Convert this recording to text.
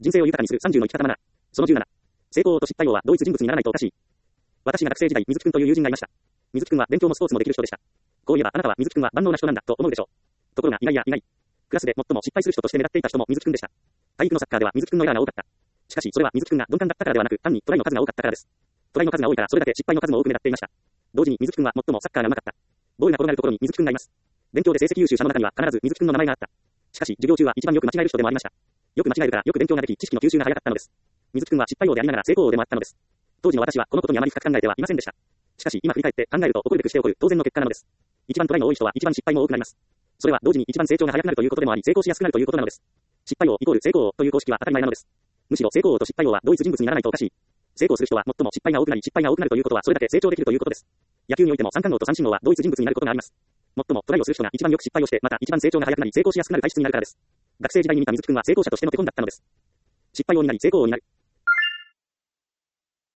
人生を豊かにする30の生き方マナー。その17。成功王と失敗王は同一人物にならないとおかしい。私が学生時代、水木くんという友人がいました。水木くんは勉強もスポーツもできる人でした。こう言えばあなたは水木くんは万能な人なんだと思うでしょう。ところが意外。クラスで最も失敗する人として目立っていた人も水木くんでした。体育のサッカーでは水木くんのエラーが多かった。しかしそれは水木くんが鈍感だったからではなく、単にトライの数が多かったからです。トライの数が多いからそれだけ失敗の数も多く目立っていました。同時に水木くんは最もサッカーが上手かった。ボールが転がるところに水木くんがいます。勉強で成績優秀者の中には必ず水木くんの名前があった。しかし授業中は一番よく間違える人でもありました。よく間違えるからよく勉強ができ、知識の吸収が早かったのです。水木くんは失敗王でありながら成功王でもあったのです。当時の私はこのことにあまり深く考えてはいませんでした。しかし今振り返って考えると起こるべくして起こる当然の結果なのです。一番トライの多い人は一番失敗も多くなります。それは同時に一番成長が早くなるということでもあり、成功しやすくなるということなのです。失敗王イコール成功王という公式は当たり前なのです。むしろ成功王と失敗王は同一人物にならないとおかしい。成功する人は最も失敗が多くなり、失敗が多くなるということはそれだけ成長できるということです。野球においても三冠王と三振王は同一人物になることがあります。最もトライをする人が一番よく失敗をして、また一番成長が早くなり成功しやすくなる体質になるからです。学生時代に見た水木くんは成功者としての手本だったのです。失敗王になり成功王になる。